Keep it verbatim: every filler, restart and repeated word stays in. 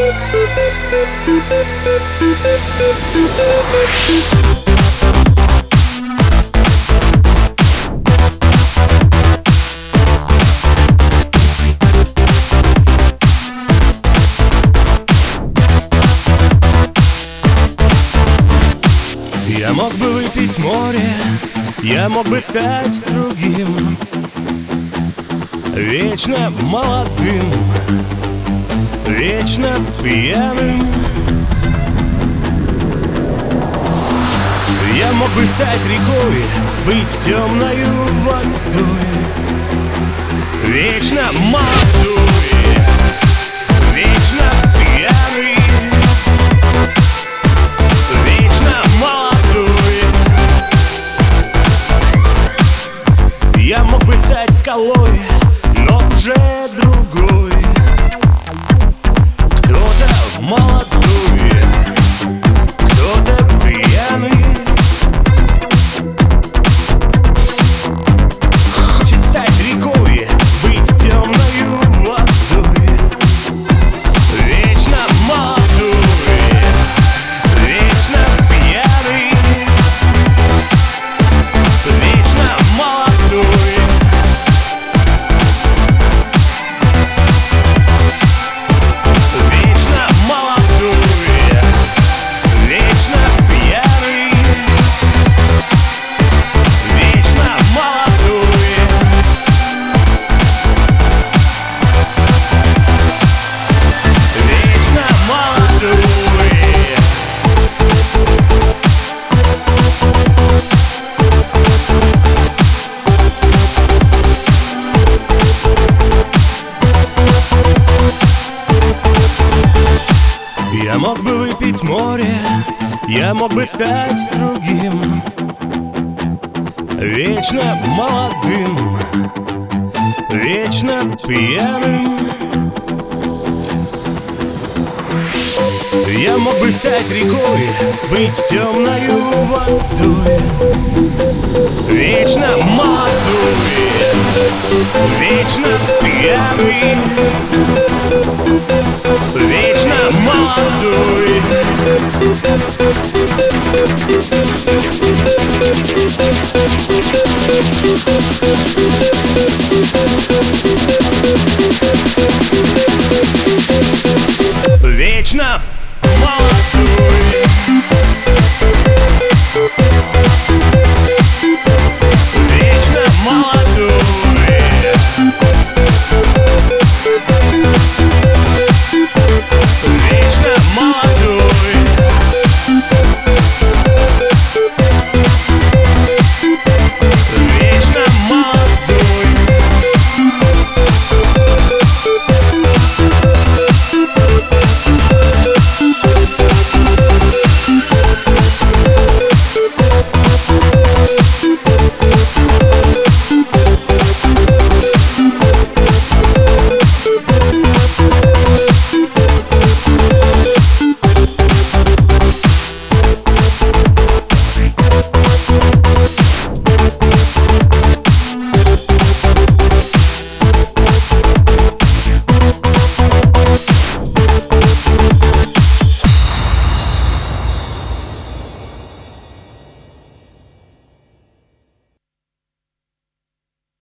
Я мог бы выпить море, я мог бы стать другим, вечно молодым, вечно пьяным. Я мог бы стать рекой, быть темною водой, вечно молодой, вечно пьяный, вечно молодой. Я мог бы стать скалой, но уже другой, кто-то молодой, кто-то пьяный. Хочет стать рекой, быть темною водой, вечно молодой, вечно пьяный, вечно молодой. Вечно молодой, вечно пьяный, вечно молодой. Вечно молодой. Я мог бы выпить море, я мог бы стать другим, вечно молодым, вечно пьяным. Я мог бы стать рекой, быть темною водой, вечно молодой, вечно пьяный, вечно молодой.